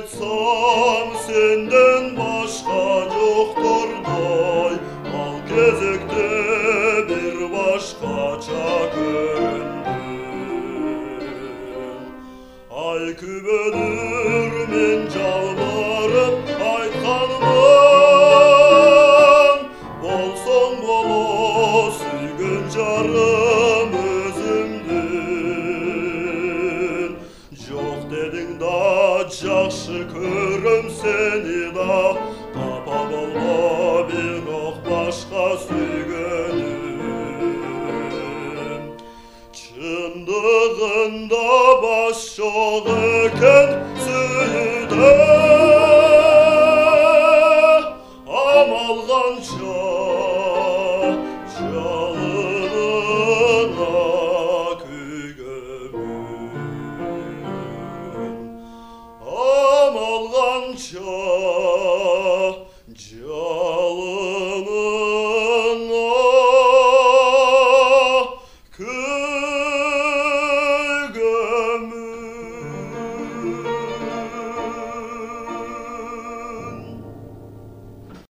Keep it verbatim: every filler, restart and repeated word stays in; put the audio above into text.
айтсам сенден башка жоктор дай, ал кезекте бир башкача көрүндүм. Ай күбөлүр мен жалбарып айтканым, болсоң боло сүйгөн жарым өзүмдүн. Жок дедиң да жакшы көрөм сени да, капа болмо бирок башка сүйгөнүм. Чындыгында баш жок экен сүйүүдө, амал канча жалынына күйгөнмүн, амал канча